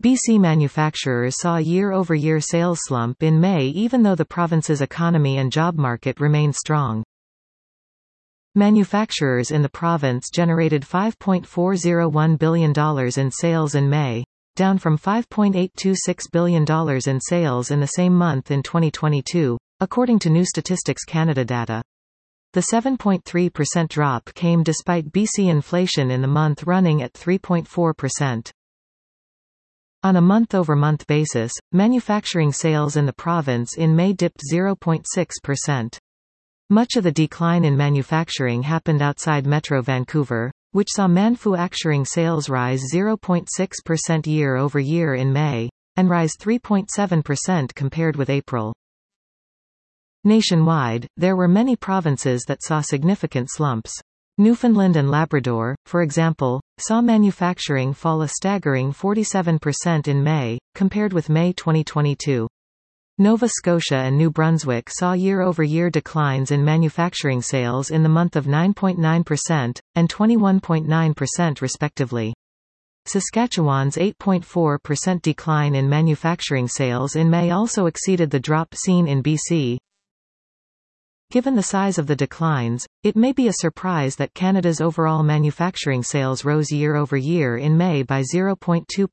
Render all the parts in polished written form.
BC manufacturers saw a year-over-year sales slump in May even though the province's economy and job market remained strong. Manufacturers in the province generated $5.401 billion in sales in May, down from $5.826 billion in sales in the same month in 2022, according to New Statistics Canada data. The 7.3% drop came despite BC inflation in the month running at 3.4%. On a month-over-month basis, manufacturing sales in the province in May dipped 0.6%. Much of the decline in manufacturing happened outside Metro Vancouver, which saw manufacturing sales rise 0.6% year-over-year in May, and rise 3.7% compared with April. Nationwide, there were many provinces that saw significant slumps. Newfoundland and Labrador, for example, saw manufacturing fall a staggering 47% in May, compared with May 2022. Nova Scotia and New Brunswick saw year-over-year declines in manufacturing sales in the month of 9.9% and 21.9% respectively. Saskatchewan's 8.4% decline in manufacturing sales in May also exceeded the drop seen in BC. Given the size of the declines, it may be a surprise that Canada's overall manufacturing sales rose year-over-year in May by 0.2% to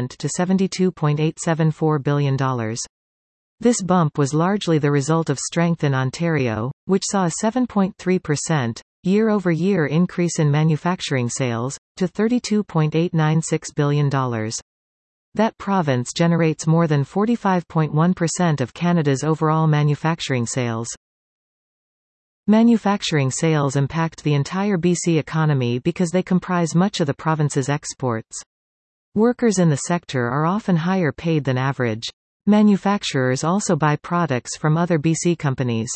$72.874 billion. This bump was largely the result of strength in Ontario, which saw a 7.3% year-over-year increase in manufacturing sales, to $32.896 billion. That province generates more than 45.1% of Canada's overall manufacturing sales. Manufacturing sales impact the entire BC economy because they comprise much of the province's exports. Workers in the sector are often higher paid than average. Manufacturers also buy products from other BC companies.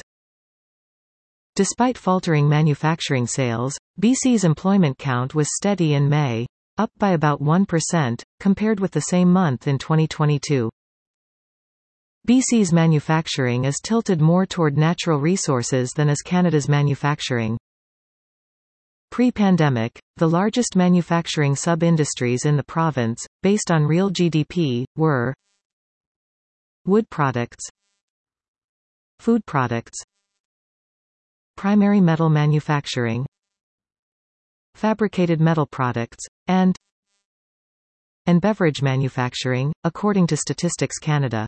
Despite faltering manufacturing sales, BC's employment count was steady in May, up by about 1%, compared with the same month in 2022. BC's manufacturing is tilted more toward natural resources than is Canada's manufacturing. Pre-pandemic, the largest manufacturing sub-industries in the province, based on real GDP, were wood products, food products, primary metal manufacturing, fabricated metal products, and beverage manufacturing, according to Statistics Canada.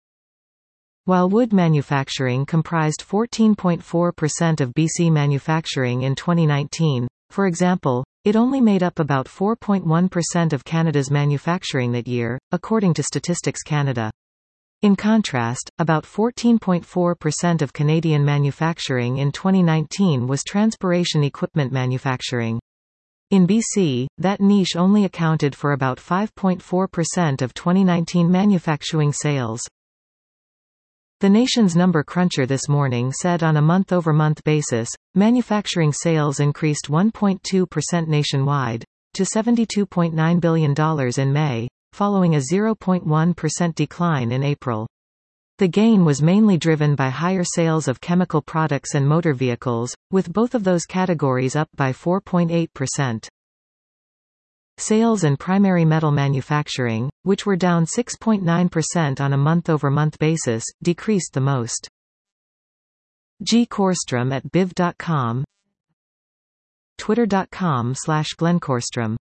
While wood manufacturing comprised 14.4% of BC manufacturing in 2019, for example, it only made up about 4.1% of Canada's manufacturing that year, according to Statistics Canada. In contrast, about 14.4% of Canadian manufacturing in 2019 was transportation equipment manufacturing. In BC, that niche only accounted for about 5.4% of 2019 manufacturing sales. The nation's number cruncher this morning said on a month-over-month basis, manufacturing sales increased 1.2% nationwide, to $72.9 billion in May, following a 0.1% decline in April. The gain was mainly driven by higher sales of chemical products and motor vehicles, with both of those categories up by 4.8%. Sales in primary metal manufacturing, which were down 6.9% on a month-over-month basis, decreased the most. G. Korstrom at BIV.com, Twitter.com/GlenKorstrom